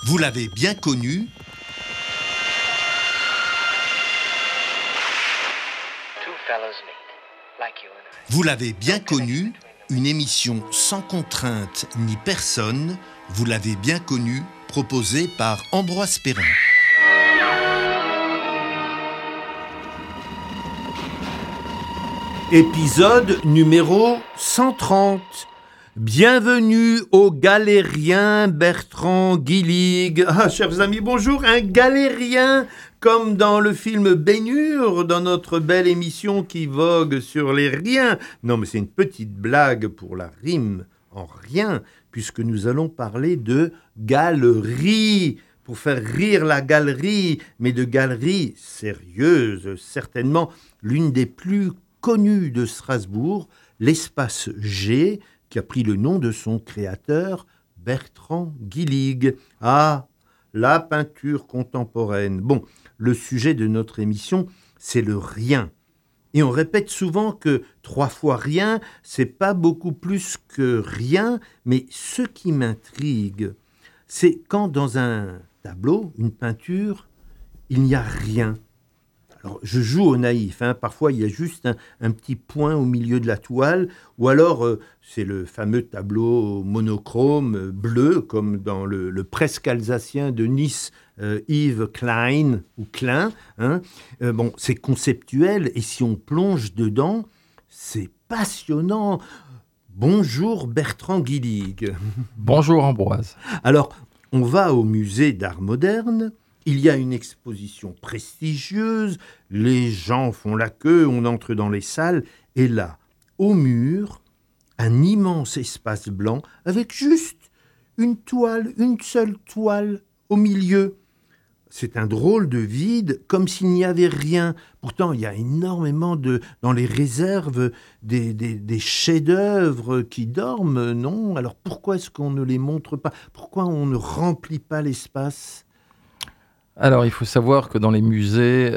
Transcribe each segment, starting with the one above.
Vous l'avez bien connu. Vous l'avez bien connu, une émission sans contrainte ni personne. Vous l'avez bien connu, proposée par Ambroise Perrin. Épisode numéro 130. Bienvenue au galérien Bertrand Guillig. Ah, chers amis, bonjour. Un galérien, comme dans le film Ben-Hur, dans notre belle émission qui vogue sur les riens. Non, mais c'est une petite blague pour la rime en rien, puisque nous allons parler de galerie, pour faire rire la galerie, mais de galerie sérieuse, certainement l'une des plus connues de Strasbourg, l'espace G, qui a pris le nom de son créateur, Bertrand Guillig. Ah, la peinture contemporaine. Bon, le sujet de notre émission, c'est le rien. Et on répète souvent que 3 fois rien, c'est pas beaucoup plus que rien, mais ce qui m'intrigue, c'est quand dans un tableau, une peinture, il n'y a rien. Alors, je joue au naïf, parfois il y a juste un petit point au milieu de la toile, ou alors c'est le fameux tableau monochrome bleu, comme dans le presque alsacien de Nice, Yves Klein, ou Klein. Bon, c'est conceptuel, et si on plonge dedans, c'est passionnant. Bonjour Bertrand Guillig. Bonjour Ambroise. Alors, on va au musée d'art moderne. Il y a une exposition prestigieuse, les gens font la queue, on entre dans les salles, et là, au mur, un immense espace blanc avec juste une toile, une seule toile au milieu. C'est un drôle de vide, comme s'il n'y avait rien. Pourtant, il y a énormément dans les réserves des chefs-d'œuvre qui dorment, non ? Alors pourquoi est-ce qu'on ne les montre pas ? Pourquoi on ne remplit pas l'espace ? Alors, il faut savoir que dans les musées,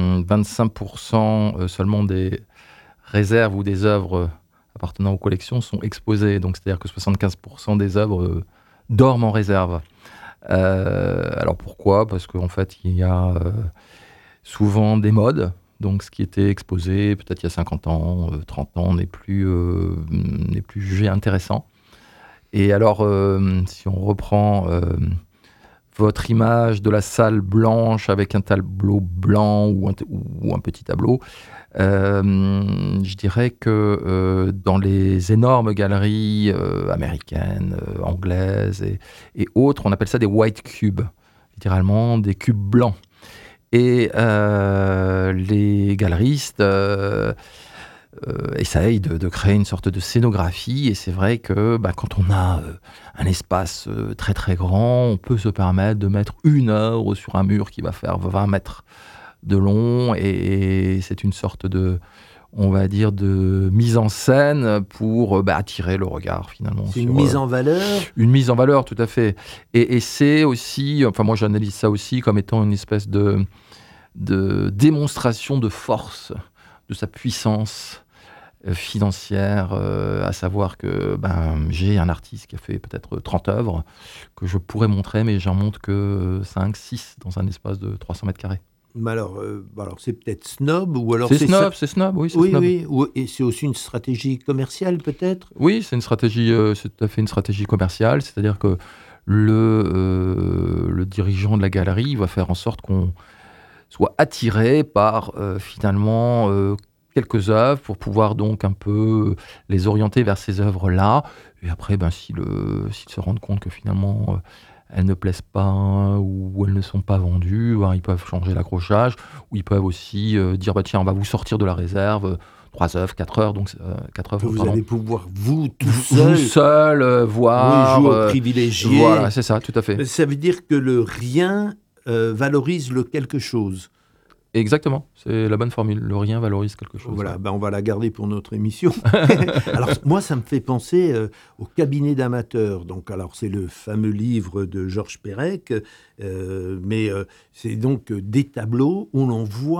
25% seulement des réserves ou des œuvres appartenant aux collections sont exposées. Donc, c'est-à-dire que 75% des œuvres dorment en réserve. Alors, pourquoi ? Parce qu'en fait, il y a souvent des modes. Donc, ce qui était exposé peut-être il y a 50 ans, 30 ans, n'est plus jugé intéressant. Et alors, si on reprend votre image de la salle blanche avec un tableau blanc ou un petit tableau, je dirais que dans les énormes galeries américaines, anglaises et autres, on appelle ça des white cubes, littéralement des cubes blancs. Et les galeristes essaye de créer une sorte de scénographie, et c'est vrai que quand on a un espace très très grand, on peut se permettre de mettre une œuvre sur un mur qui va faire 20 mètres de long, et c'est une sorte de, on va dire, de mise en scène pour attirer le regard finalement. C'est une mise en valeur ? Une mise en valeur, tout à fait. Et c'est aussi, enfin moi j'analyse ça aussi comme étant une espèce de démonstration de force, de sa puissance financière, à savoir que j'ai un artiste qui a fait peut-être 30 œuvres que je pourrais montrer, mais j'en montre que 5, 6 dans un espace de 300 mètres carrés. Mais alors c'est peut-être snob, ou alors c'est snob, oui, c'est snob. Oui, et c'est aussi une stratégie commerciale peut-être ? Oui, c'est tout à fait une stratégie commerciale, c'est-à-dire que le dirigeant de la galerie va faire en sorte qu'on soit attiré par finalement quelques œuvres pour pouvoir donc un peu les orienter vers ces œuvres-là. Et après, s'ils se rendent compte que finalement elles ne plaisent pas ou elles ne sont pas vendues, ils peuvent changer l'accrochage, ou ils peuvent aussi dire tiens, on va vous sortir de la réserve 3 œuvres, 4 heures, donc 4 œuvres. Vous allez pouvoir vous seul voir. Oui, jouer au privilégié. Voilà, c'est ça, tout à fait. Ça veut dire que le rien valorise le quelque chose. Exactement, c'est la bonne formule. Le rien valorise quelque chose. Voilà, on va la garder pour notre émission. Alors, moi, ça me fait penser au cabinet d'amateurs. Donc, alors, c'est le fameux livre de Georges Perec, mais c'est donc des tableaux où l'on voit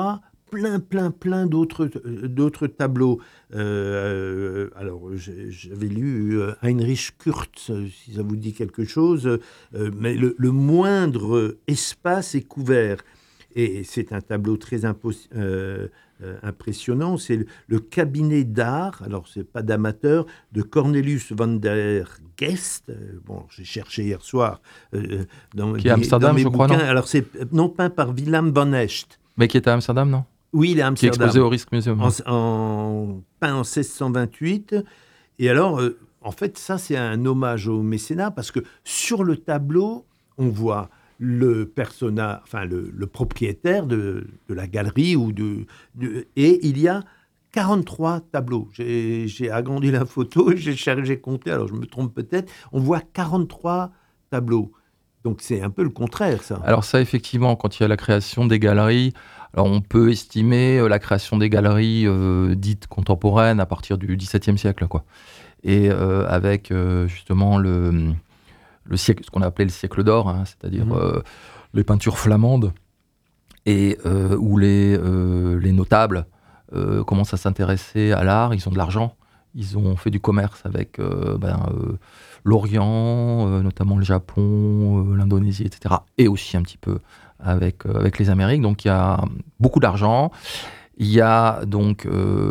plein d'autres tableaux. Alors, j'avais lu Heinrich Kurz, si ça vous dit quelque chose, mais le moindre espace est couvert. Et c'est un tableau très impressionnant. C'est le cabinet d'art, alors c'est pas d'amateur, de Cornelius van der Geest. Bon, j'ai cherché hier soir qui est à Amsterdam, je crois, non ? Alors c'est non peint par Willem van Echt. Mais qui était à Amsterdam, non ? Oui, il est à Qui est Amsterdam. exposé au Rijksmuseum. Peint en 1628. Et alors, en fait, ça c'est un hommage au mécénat parce que sur le tableau, on voit le personnage, enfin le propriétaire de la galerie et il y a 43 tableaux. J'ai agrandi la photo, j'ai compté, alors je me trompe peut-être. On voit 43 tableaux. Donc c'est un peu le contraire, ça. Alors ça, effectivement, quand il y a la création des galeries, alors on peut estimer la création des galeries dites contemporaines à partir du XVIIe siècle, quoi. Et avec justement le siècle, ce qu'on a appelé le siècle d'or, hein, c'est-à-dire les peintures flamandes, et où les notables commencent à s'intéresser à l'art, ils ont de l'argent, ils ont fait du commerce avec l'Orient, notamment le Japon, l'Indonésie, etc., et aussi un petit peu avec les Amériques. Donc il y a beaucoup d'argent, il y a donc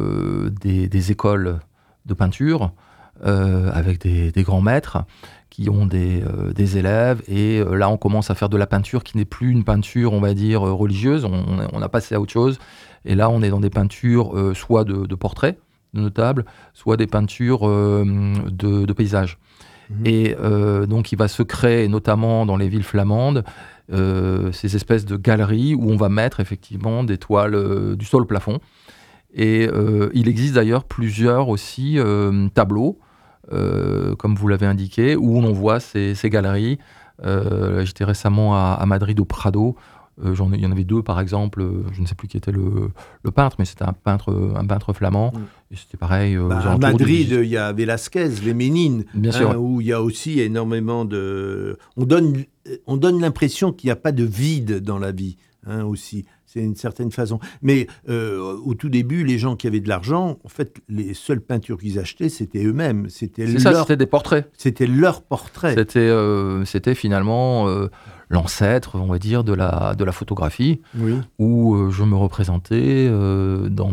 des écoles de peinture avec des grands maîtres qui ont des élèves, et là on commence à faire de la peinture qui n'est plus une peinture, on va dire, religieuse, on a passé à autre chose, et là on est dans des peintures soit de portraits de notables, soit des peintures de paysages. Et donc il va se créer, notamment dans les villes flamandes, ces espèces de galeries où on va mettre effectivement des toiles du sol au plafond, et il existe d'ailleurs plusieurs aussi tableaux, comme vous l'avez indiqué, où l'on voit ces galeries. J'étais récemment à Madrid, au Prado. Il y en avait deux, par exemple. Je ne sais plus qui était le peintre, mais c'était un peintre flamand. Et c'était pareil. À Madrid, il y a Velázquez, les Ménines, bien sûr, où il y a aussi énormément de... On donne l'impression qu'il n'y a pas de vide dans la vie, aussi. C'est une certaine façon. Mais au tout début, les gens qui avaient de l'argent, en fait, les seules peintures qu'ils achetaient, c'était eux-mêmes. C'était des portraits. C'était leurs portraits. C'était finalement l'ancêtre, on va dire, de la photographie, où je me représentais dans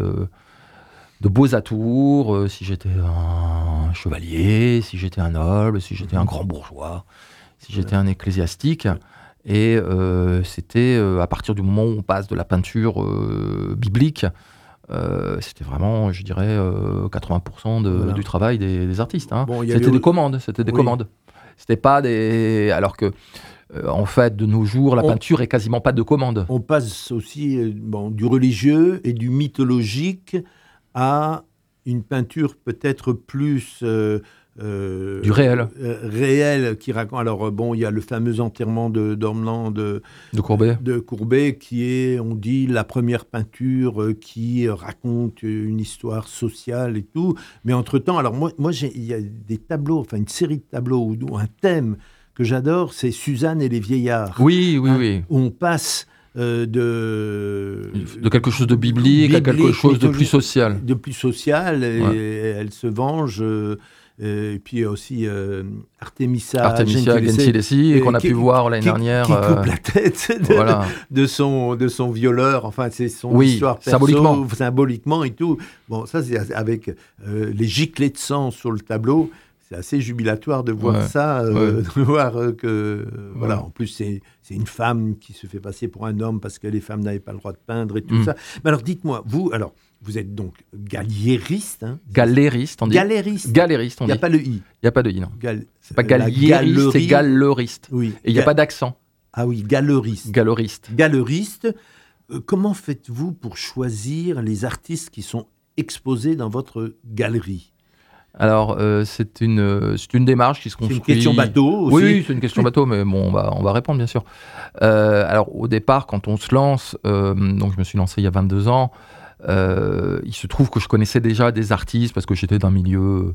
de beaux atours, si j'étais un chevalier, si j'étais un noble, si j'étais un grand bourgeois, si j'étais un ecclésiastique. Et c'était à partir du moment où on passe de la peinture biblique, c'était vraiment, je dirais, 80% du travail des artistes. Hein. Bon, c'était des commandes. C'était pas des... Alors que, en fait, de nos jours, la peinture est quasiment pas de commande. On passe aussi du religieux et du mythologique à une peinture peut-être plus... du réel. Réel qui raconte. Alors il y a le fameux enterrement d'Ormelan de Courbet qui est, on dit, la première peinture qui raconte une histoire sociale et tout. Mais entre-temps, alors moi il y a des tableaux, enfin une série de tableaux ou un thème que j'adore, c'est Suzanne et les vieillards. Oui. Où on passe de quelque chose de biblique à quelque chose de plus social. De plus social, et elle se venge. Et puis il y a aussi Artemisia Gentileschi, qu'on a pu voir l'année dernière. Qui coupe la tête de son violeur. Enfin, c'est son histoire perso, symboliquement et tout. Bon, ça, c'est avec les giclées de sang sur le tableau. C'est assez jubilatoire de voir ça, de voir que... Voilà, en plus, c'est une femme qui se fait passer pour un homme parce que les femmes n'avaient pas le droit de peindre et tout ça. Mais alors, dites-moi, vous êtes donc galériste. Galériste, on dit. Galériste, on dit. Il n'y a pas le i. Il n'y a pas de i, non. C'est pas galériste, c'est galeriste. Oui. Et il n'y a pas d'accent. Ah oui, galeriste. Galeriste. Comment faites-vous pour choisir les artistes qui sont exposés dans votre galerie ? Alors, c'est une démarche qui se construit... C'est une question bateau aussi. Oui, c'est une question bateau, mais bon, on va répondre, bien sûr. Alors, au départ, quand on se lance, donc je me suis lancé il y a 22 ans, il se trouve que je connaissais déjà des artistes, parce que j'étais d'un milieu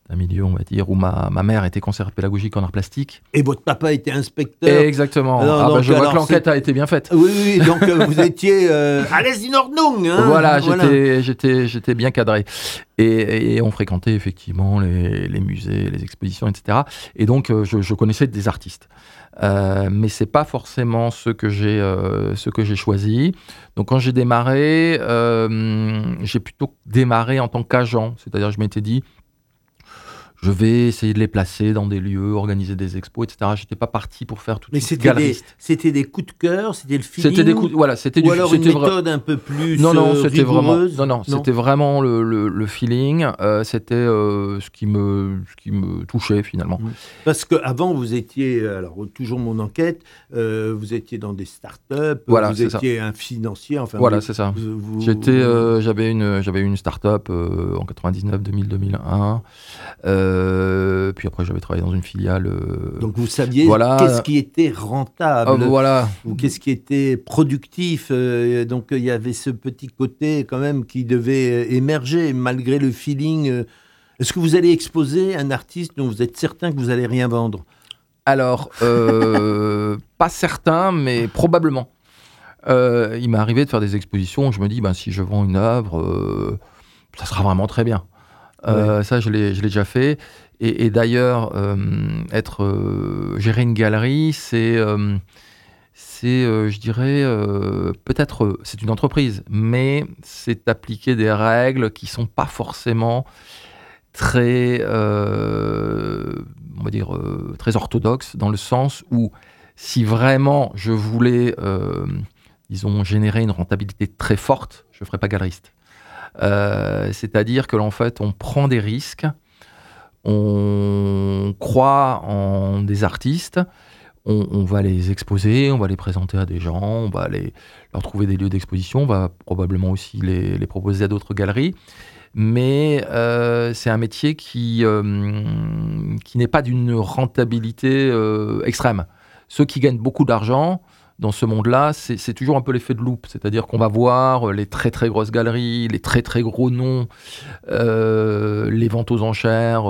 d'un milieu, on va dire, où ma mère était conseillère pédagogique en art plastique. Et votre papa était inspecteur. Exactement. Alors, Je vois que l'enquête a été bien faite. Oui, donc vous étiez à l'aise in Ordnung. Hein, voilà. J'étais bien cadré. Et on fréquentait effectivement les musées, les expositions, etc. Et donc, je connaissais des artistes. Mais c'est pas forcément ce que j'ai choisi. Donc quand j'ai démarré, j'ai plutôt démarré en tant qu'agent, c'est-à-dire je m'étais dit je vais essayer de les placer dans des lieux, organiser des expos, etc. J'étais pas parti pour faire tout de suite galeriste. C'était des coups de cœur, c'était le feeling. C'était des coups, voilà, c'était ou alors une méthode un peu plus c'était rigoureuse. vraiment, c'était vraiment le feeling. C'était ce qui me touchait finalement. Parce que avant vous étiez, alors toujours mon enquête, vous étiez dans des startups, voilà, vous étiez un financier, enfin. Voilà, c'est ça. J'avais une start-up en 99, 2000, 2001. Puis après, j'avais travaillé dans une filiale. Donc vous saviez qu'est-ce qui était rentable, ou qu'est-ce qui était productif. Donc il y avait ce petit côté quand même qui devait émerger malgré le feeling. Est-ce que vous allez exposer un artiste dont vous êtes certain que vous n'allez rien vendre ? Alors, pas certain, mais probablement. Il m'est arrivé de faire des expositions où je me dis, si je vends une œuvre, ça sera vraiment très bien. Ça, je l'ai déjà fait. Et d'ailleurs, gérer une galerie, je dirais, peut-être, c'est une entreprise, mais c'est appliquer des règles qui ne sont pas forcément très, on va dire, très orthodoxes, dans le sens où si vraiment je voulais, disons, générer une rentabilité très forte, je ne ferais pas galeriste. C'est-à-dire que en fait, on prend des risques, on croit en des artistes, on va les exposer, on va les présenter à des gens, on va leur trouver des lieux d'exposition, on va probablement aussi les proposer à d'autres galeries. Mais c'est un métier qui n'est pas d'une rentabilité extrême. Ceux qui gagnent beaucoup d'argent dans ce monde-là, c'est toujours un peu l'effet de loupe. C'est-à-dire qu'on va voir les très très grosses galeries, les très très gros noms, les ventes aux enchères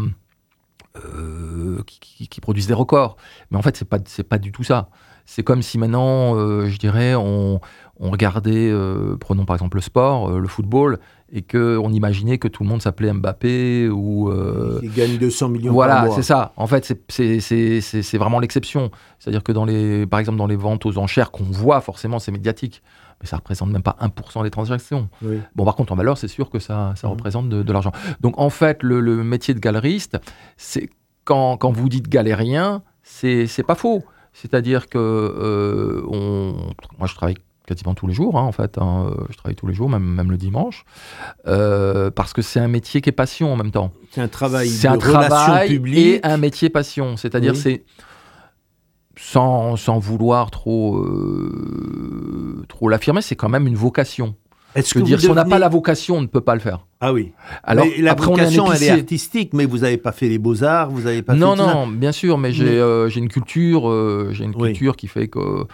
qui produisent des records. Mais en fait, c'est pas du tout ça. C'est comme si maintenant, je dirais, on regardait, prenons par exemple le sport, le football, et qu'on imaginait que tout le monde s'appelait Mbappé ou... Qui gagne 200 millions par voilà, mois. c'est ça. En fait, c'est vraiment l'exception. C'est-à-dire que par exemple, dans les ventes aux enchères qu'on voit, forcément, c'est médiatique. Mais ça ne représente même pas 1% des transactions. Oui. Bon, par contre, en valeur, c'est sûr que ça représente de l'argent. Donc, en fait, le métier de galeriste, c'est quand vous dites galérien, c'est pas faux. C'est-à-dire que moi, je travaille quasiment tous les jours, en fait. Je travaille tous les jours, même le dimanche, parce que c'est un métier qui est passion en même temps. C'est un travail relation publique. Et un métier passion. C'est-à-dire, c'est sans vouloir trop l'affirmer, c'est quand même une vocation. Si on n'a pas la vocation, on ne peut pas le faire. Ah oui. Alors, mais la vocation, elle est artistique, mais vous n'avez pas fait les beaux-arts, vous n'avez pas fait tout ça. Non, bien sûr, mais j'ai une culture, culture qui fait que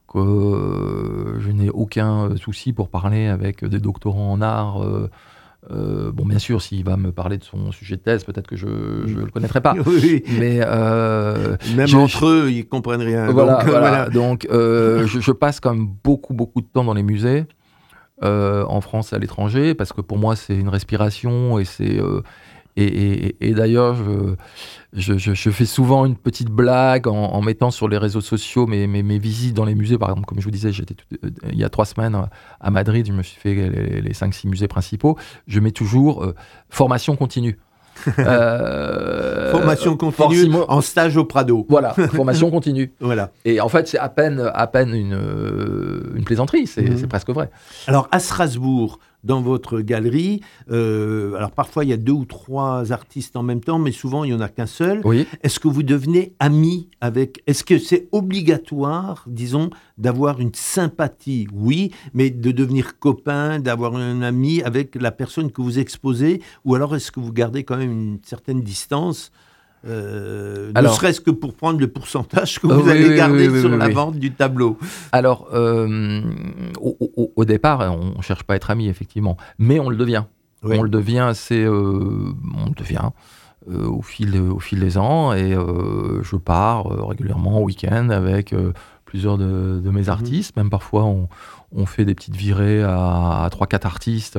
je n'ai aucun souci pour parler avec des doctorants en art. Bon, bien sûr, s'il va me parler de son sujet de thèse, peut-être que je ne le connaîtrai pas. Oui. Mais même entre eux, ils ne comprennent rien. Voilà. Donc, je passe quand même beaucoup de temps dans les musées. En France et à l'étranger, parce que pour moi c'est une respiration et d'ailleurs je fais souvent une petite blague en mettant sur les réseaux sociaux mes visites dans les musées. Par exemple, comme je vous disais, j'étais il y a 3 semaines à Madrid, je me suis fait les 5-6 musées principaux. Je mets toujours formation continue. Formation continue en stage au Prado. Voilà, formation continue. Voilà. Et en fait, c'est à peine une plaisanterie, c'est presque vrai. Alors, à Strasbourg, dans votre galerie, alors parfois il y a 2 ou 3 artistes en même temps, mais souvent il n'y en a qu'un seul. Oui. Est-ce que vous devenez amis avec... Est-ce que c'est obligatoire, disons, d'avoir une sympathie? Oui, mais de devenir copain, d'avoir un ami avec la personne que vous exposez? Ou alors est-ce que vous gardez quand même une certaine distance, ne serait-ce que pour prendre le pourcentage que vous allez garder sur la vente du tableau? Alors, au départ, on ne cherche pas à être amis, effectivement, mais on le devient. Oui. On le devient au fil des ans, et je pars régulièrement au week-end avec plusieurs de mes artistes. Même parfois, on fait des petites virées à 3-4 artistes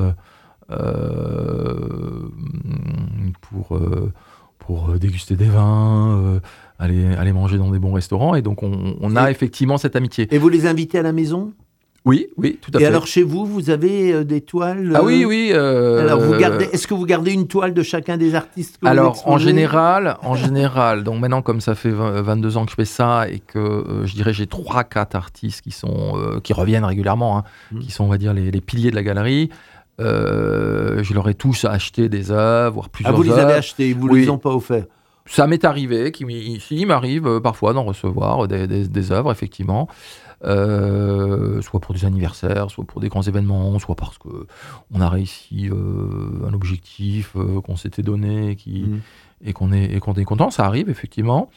pour déguster des vins, aller manger dans des bons restaurants. Et donc, on a effectivement cette amitié. Et vous les invitez à la maison ? Oui, tout à fait. Et alors, chez vous, vous avez des toiles Ah oui. Alors, est-ce que vous gardez une toile de chacun des artistes que vous Alors, exposez ? en général, donc maintenant, comme ça fait 22 ans que je fais ça, et que je dirais j'ai 3-4 artistes qui reviennent régulièrement, qui sont, on va dire, les piliers de la galerie, je leur ai tous acheté des œuvres, voire plusieurs œuvres. Ah, vous les avez achetés, vous ne les ont pas offerts ? Ça m'est arrivé, il m'arrive parfois d'en recevoir des œuvres, effectivement. Soit pour des anniversaires, soit pour des grands événements, soit parce qu'on a réussi un objectif qu'on s'était donné et qu'on est content. Ça arrive, effectivement.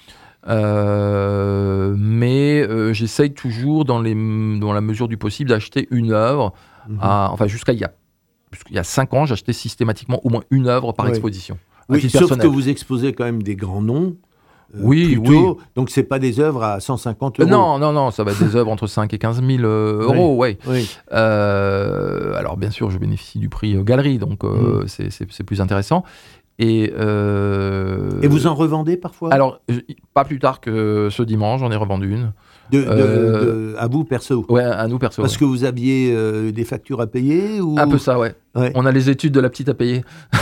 Mais j'essaye toujours, dans la mesure du possible, d'acheter une œuvre. Jusqu'à il y a 5 ans, j'achetais systématiquement au moins une œuvre par exposition. Oui, sauf que vous exposez quand même des grands noms. Oui. Donc, ce n'est pas des œuvres à 150 euros. Non, ça va être des œuvres entre 5 et 15 000 euros, oui. Alors, bien sûr, je bénéficie du prix galerie, donc c'est plus intéressant. Et vous en revendez parfois ? Alors, pas plus tard que ce dimanche, j'en ai revendu une. À vous, perso ? Ouais, à nous, perso. Parce que vous aviez des factures à payer ou... Un peu ça, ouais. On a les études de la petite à payer.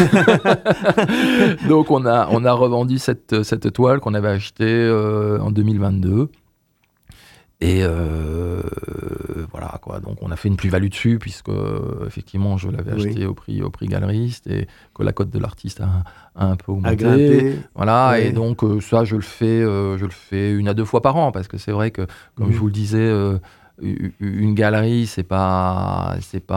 Donc, on a revendu cette toile qu'on avait achetée en 2022. Et voilà, quoi. Donc, on a fait une plus-value dessus, puisque, effectivement, je l'avais acheté au prix galeriste, et que la cote de l'artiste a un peu augmenté. Voilà, et donc, ça, je le fais 1 à 2 fois par an, parce que c'est vrai que, comme je vous le disais, une galerie, c'est pas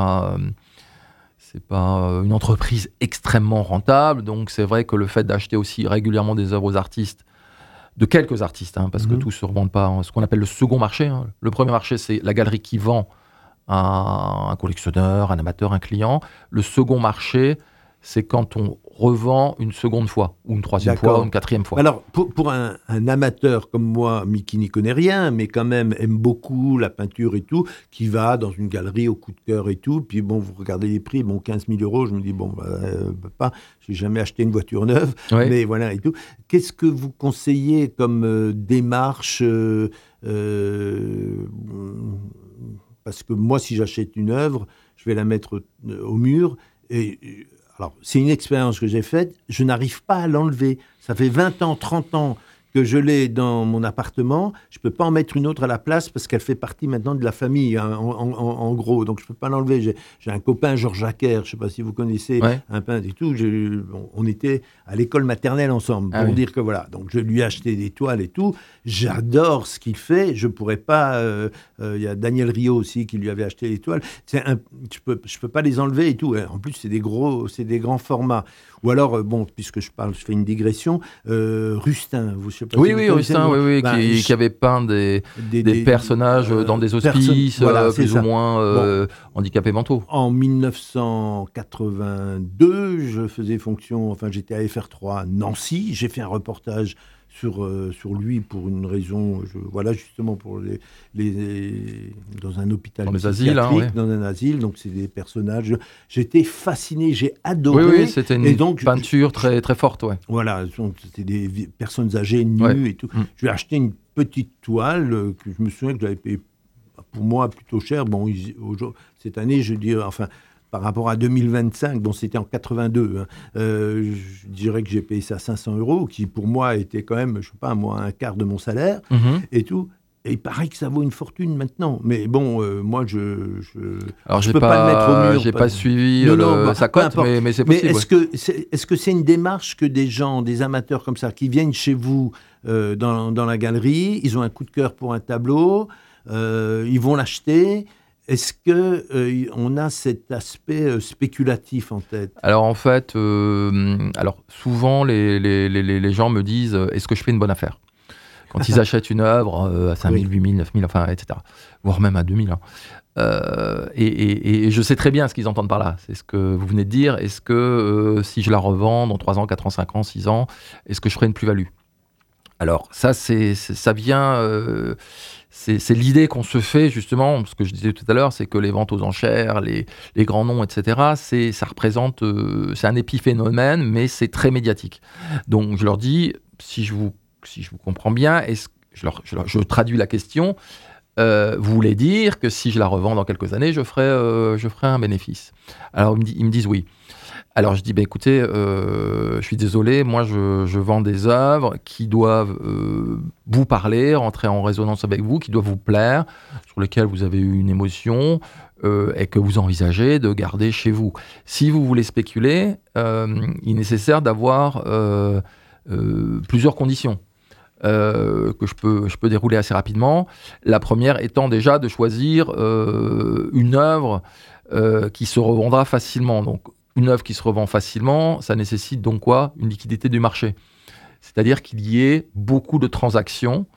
une entreprise extrêmement rentable. Donc, c'est vrai que le fait d'acheter aussi régulièrement des œuvres aux artistes, de quelques artistes, parce que tous ne se revendent pas, ce qu'on appelle le second marché. Le premier marché, c'est la galerie qui vend à un collectionneur, un amateur, un client. Le second marché, c'est quand on revend une seconde fois, ou une troisième fois, ou une quatrième fois. Alors, pour un amateur comme moi, mais qui n'y connaît rien, mais quand même aime beaucoup la peinture et tout, qui va dans une galerie au coup de cœur et tout, puis bon, vous regardez les prix, 15 000 euros, je me dis, j'ai jamais acheté une voiture neuve, mais voilà et tout. Qu'est-ce que vous conseillez comme démarche parce que moi, si j'achète une œuvre, je vais la mettre au mur, et... Alors, c'est une expérience que j'ai faite, je n'arrive pas à l'enlever. Ça fait 20 ans, 30 ans que je l'ai dans mon appartement, je ne peux pas en mettre une autre à la place parce qu'elle fait partie maintenant de la famille, en gros, donc je ne peux pas l'enlever. J'ai un copain, Georges Jacquer, je ne sais pas si vous connaissez, un peintre et tout, on était à l'école maternelle ensemble, pour dire que voilà, donc je lui ai acheté des toiles et tout, j'adore ce qu'il fait, je ne pourrais pas, il y a Daniel Rio aussi qui lui avait acheté des toiles, je peux pas les enlever et tout, en plus c'est des grands formats. Ou alors, puisque je fais une digression, Rustin, je sais pas oui, Rustin, qui avait peint des personnages dans des hospices, plus ou moins handicapés mentaux. En 1982, je faisais j'étais à FR3 Nancy, j'ai fait un reportage sur lui pour une raison, justement pour dans un hôpital psychiatrique, dans un asile, donc c'est des personnages. J'étais fasciné, j'ai adoré. Oui, c'était une peinture très très forte, Voilà, c'était des personnes âgées nues et tout. Je lui ai acheté une petite toile que je me souviens que j'avais payé pour moi plutôt cher. Cette année, je dis, par rapport à 2025, c'était en 82, je dirais que j'ai payé ça 500 euros, qui pour moi était quand même, je sais pas, un quart de mon salaire et tout. Et il paraît que ça vaut une fortune maintenant. Mais moi, je peux pas le mettre au mur. J'ai pas suivi sa cote, mais c'est possible. Mais est-ce que c'est une démarche que des gens, des amateurs comme ça, qui viennent chez vous dans la galerie, ils ont un coup de cœur pour un tableau, ils vont l'acheter. Est-ce qu'on a cet aspect spéculatif en tête ? Alors en fait, souvent les gens me disent, est-ce que je fais une bonne affaire ? Quand ils achètent une œuvre à 5 000, 8 000, 9 000, enfin, etc. Voire même à 2 000. Et je sais très bien ce qu'ils entendent par là. C'est ce que vous venez de dire. Est-ce que si je la revends dans 3 ans, 4 ans, 5 ans, 6 ans, est-ce que je ferai une plus-value ? Alors ça, ça vient... c'est l'idée qu'on se fait, justement, ce que je disais tout à l'heure, c'est que les ventes aux enchères, les grands noms, etc., ça représente... c'est un épiphénomène, mais c'est très médiatique. Donc je leur dis, si je vous comprends bien, je traduis la question... vous voulez dire que si je la revends dans quelques années, je ferai un bénéfice. Alors, ils me disent oui. Alors, je dis, écoutez, je suis désolé, moi, je vends des œuvres qui doivent vous parler, rentrer en résonance avec vous, qui doivent vous plaire, sur lesquelles vous avez eu une émotion et que vous envisagez de garder chez vous. Si vous voulez spéculer, il est nécessaire d'avoir plusieurs conditions. Que je peux dérouler assez rapidement. La première étant déjà de choisir une œuvre qui se revendra facilement. Donc, une œuvre qui se revend facilement, ça nécessite donc quoi ? Une liquidité du marché. C'est-à-dire qu'il y ait beaucoup de transactions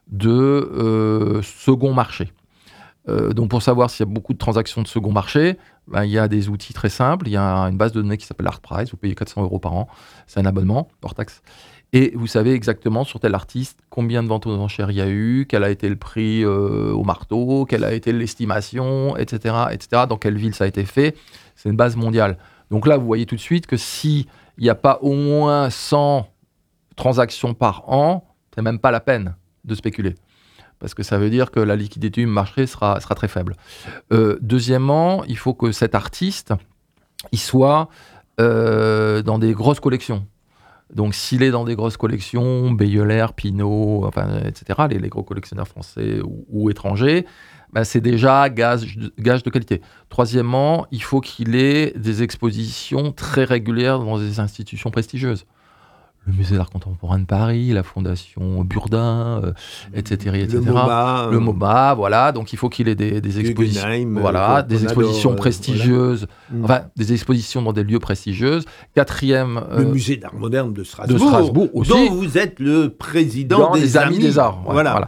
de second marché. Donc, pour savoir s'il y a beaucoup de transactions de second marché, il y a des outils très simples. Il y a une base de données qui s'appelle ArtPrice. Vous payez 400 € par an. C'est un abonnement hors taxe. Et vous savez exactement sur tel artiste combien de ventes aux enchères il y a eu, quel a été le prix au marteau, quelle a été l'estimation, etc., etc., dans quelle ville ça a été fait. C'est une base mondiale. Donc là, vous voyez tout de suite que s'il n'y a pas au moins 100 transactions par an, c'est même pas la peine de spéculer. Parce que ça veut dire que la liquidité du marché sera très faible. Deuxièmement, il faut que cet artiste il soit dans des grosses collections. Donc, s'il est dans des grosses collections, Beyeler, Pinault, enfin, etc., les gros collectionneurs français ou étrangers, c'est déjà gage de qualité. Troisièmement, il faut qu'il ait des expositions très régulières dans des institutions prestigieuses. Le Musée d'Art Contemporain de Paris, la Fondation Burdin, etc., etc. Le MoMA, voilà. Donc, il faut qu'il ait des expositions, des expositions prestigieuses, des expositions dans des lieux prestigieux. Quatrième... le Musée d'Art Moderne de Strasbourg aussi, dont vous êtes le président des Amis des Arts. Voilà.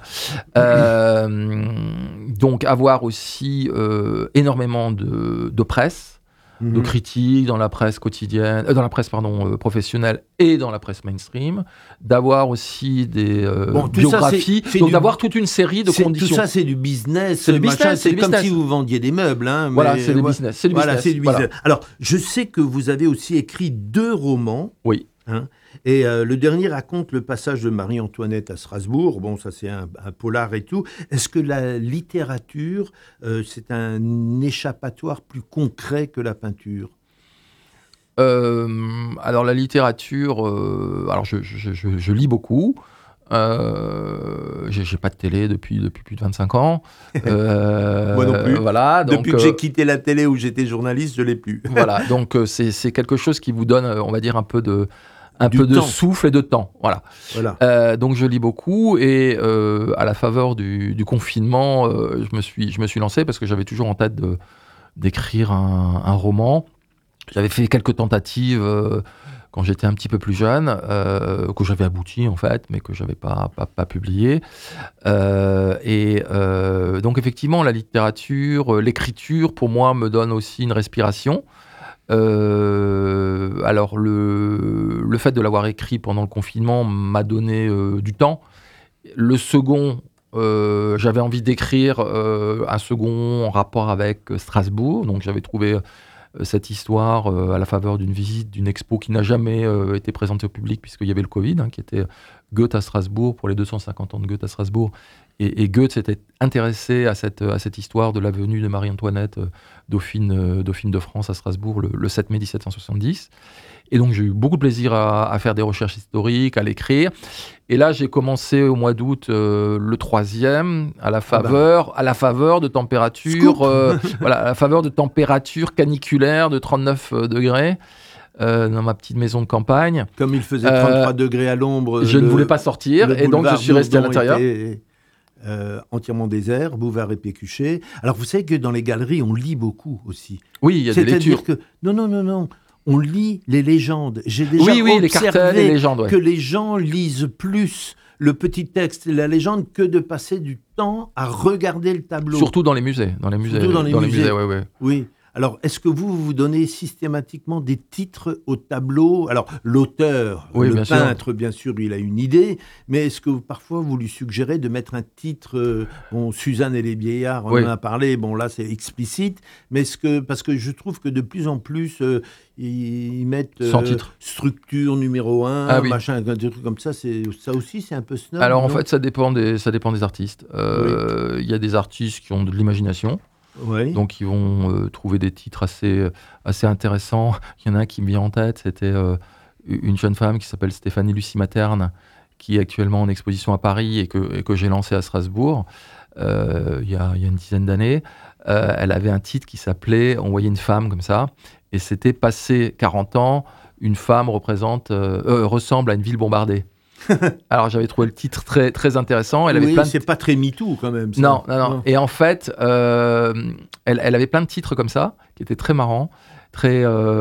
Donc, avoir aussi énormément de presse, de critiques dans la presse quotidienne, professionnelle et dans la presse mainstream, d'avoir aussi des biographies, donc d'avoir toute une série de conditions. Tout ça, c'est du business. C'est du business. C'est comme si vous vendiez des meubles. Voilà, c'est du business. C'est du business. Voilà. Alors, je sais que vous avez aussi écrit 2 romans. Oui. Et le dernier raconte le passage de Marie-Antoinette à Strasbourg. Bon, ça c'est un polar et tout. Est-ce que la littérature, c'est un échappatoire plus concret que la peinture ? Alors la littérature, je lis beaucoup. J'ai pas de télé depuis plus de 25 ans. Moi non plus. Voilà, donc, depuis que j'ai quitté la télé où j'étais journaliste, je l'ai plus. Voilà, donc c'est quelque chose qui vous donne, on va dire, un peu de souffle et de temps. Voilà. Donc je lis beaucoup et à la faveur du confinement, je me suis lancé parce que j'avais toujours en tête d'écrire un roman. J'avais fait quelques tentatives quand j'étais un petit peu plus jeune, que j'avais abouti en fait, mais que j'avais pas publié. Donc effectivement, la littérature, l'écriture, pour moi, me donne aussi une respiration. Alors le fait de l'avoir écrit pendant le confinement m'a donné du temps. Le second, j'avais envie d'écrire un second en rapport avec Strasbourg, donc j'avais trouvé cette histoire à la faveur d'une visite, d'une expo qui n'a jamais été présentée au public puisqu'il y avait le Covid, qui était Goethe à Strasbourg, pour les 250 ans de Goethe à Strasbourg. Et Goethe s'était intéressé à cette histoire de la venue de Marie-Antoinette, dauphine de France à Strasbourg, le 7 mai 1770. Et donc j'ai eu beaucoup de plaisir à faire des recherches historiques, à l'écrire. Et là j'ai commencé au mois d'août le 3e, à la faveur de température, à la faveur de température caniculaire de 39 degrés. Dans ma petite maison de campagne. Comme il faisait 33 degrés à l'ombre. Je ne voulais pas sortir et donc je suis resté à l'intérieur. Entièrement désert, Bouvard et Pécuchet. Alors vous savez que dans les galeries, on lit beaucoup aussi. Oui, il y a des lectures. C'est-à-dire que non. On lit les légendes. J'ai déjà les cartels, les légendes, que les gens lisent plus le petit texte, la légende, que de passer du temps à regarder le tableau. Surtout dans les musées. Surtout dans les musées. Ouais. Oui. Alors, est-ce que vous donnez systématiquement des titres au tableau? Alors, l'auteur, Oui, le bien sûr. peintre, bien sûr, il a une idée, mais est-ce que parfois vous lui suggérez de mettre un titre, bon, Suzanne et les vieillards, on Oui. en a parlé, bon là c'est explicite, mais parce que je trouve que de plus en plus, ils mettent Sans titre. structure numéro 1, Ah oui. machin, des trucs comme ça, ça aussi c'est un peu snob. Alors en non? fait, ça dépend des artistes. Il y a des artistes qui ont de l'imagination, Oui. donc ils vont trouver des titres assez intéressants. Il y en a un qui me vient en tête, c'était une jeune femme qui s'appelle Stéphanie Lucie Materne, qui est actuellement en exposition à Paris et que j'ai lancé à Strasbourg il y a une dizaine d'années. Elle avait un titre qui s'appelait « On voyait une femme comme ça », et c'était « Passé 40 ans, une femme ressemble à une ville bombardée ». Alors j'avais trouvé le titre très, très intéressant. Elle avait Oui, plein de c'est pas très MeToo quand même. Ça. Non. Et en fait, elle avait plein de titres comme ça, qui étaient très marrants, très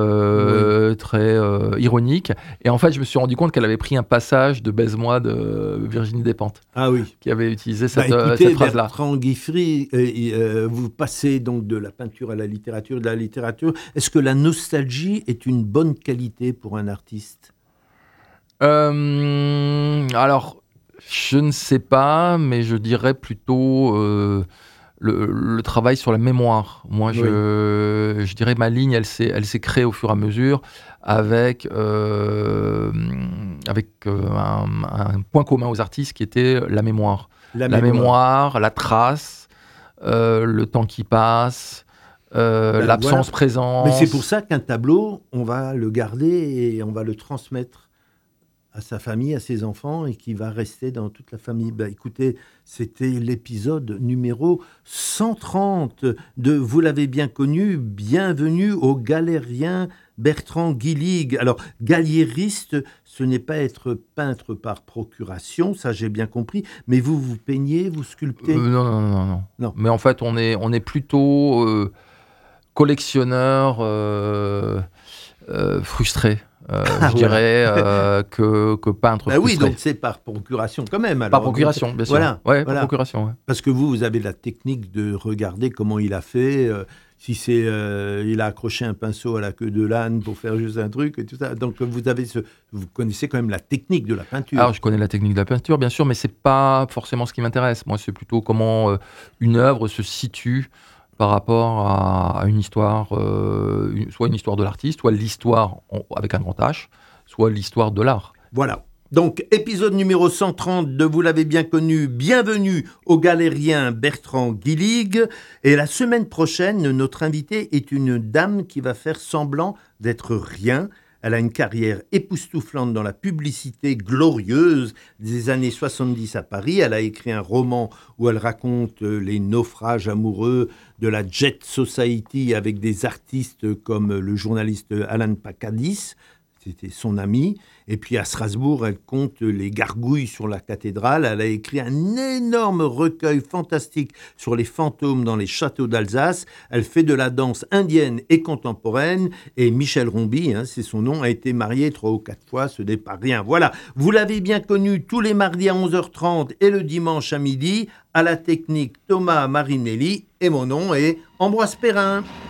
ironiques. Et en fait, je me suis rendu compte qu'elle avait pris un passage de Baise-moi de Virginie Despentes, Ah oui. qui avait utilisé Écoutez, cette phrase-là. Bertrand Guiffry, vous passez donc de la peinture à la littérature, de la littérature. Est-ce que la nostalgie est une bonne qualité pour un artiste? Alors, je ne sais pas, mais je dirais plutôt le travail sur la mémoire. Moi, je dirais ma ligne, elle s'est créée au fur et à mesure avec un point commun aux artistes qui était la mémoire. La mémoire, la trace, le temps qui passe, l'absence-présence. Mais c'est pour ça qu'un tableau, on va le garder et on va le transmettre à sa famille, à ses enfants, et qui va rester dans toute la famille. Écoutez, c'était l'épisode numéro 130 de Vous l'avez bien connu, bienvenue au galérien Bertrand Guilig. Alors, galliériste, ce n'est pas être peintre par procuration, ça j'ai bien compris, mais vous peignez, vous sculptez? Non. Non. Mais en fait, on est plutôt collectionneur frustré. Je dirais que peintre frustré. Oui, donc c'est par procuration quand même. Alors, par procuration, bien sûr. Voilà, Par procuration. Ouais. Parce que vous avez la technique de regarder comment il a fait, si c'est il a accroché un pinceau à la queue de l'âne pour faire juste un truc et tout ça. Donc vous connaissez quand même la technique de la peinture. Alors je connais la technique de la peinture, bien sûr, mais c'est pas forcément ce qui m'intéresse. Moi, c'est plutôt comment une œuvre se situe par rapport à une histoire, soit une histoire de l'artiste, soit l'histoire avec un grand H, soit l'histoire de l'art. Voilà. Donc, épisode numéro 130 de Vous l'avez bien connu, bienvenue au galérien Bertrand Guilig. Et la semaine prochaine, notre invitée est une dame qui va faire semblant d'être rien. Elle a une carrière époustouflante dans la publicité glorieuse des années 70 à Paris. Elle a écrit un roman où elle raconte les naufrages amoureux de la Jet Society avec des artistes comme le journaliste Alan Pacadis. C'était son ami. Et puis à Strasbourg, elle compte les gargouilles sur la cathédrale. Elle a écrit un énorme recueil fantastique sur les fantômes dans les châteaux d'Alsace. Elle fait de la danse indienne et contemporaine. Et Michel Romby, c'est son nom, a été marié 3 ou 4 fois. Ce n'est pas rien. Voilà, vous l'avez bien connu tous les mardis à 11h30 et le dimanche à midi. À la technique, Thomas Marinelli. Et mon nom est Ambroise Perrin.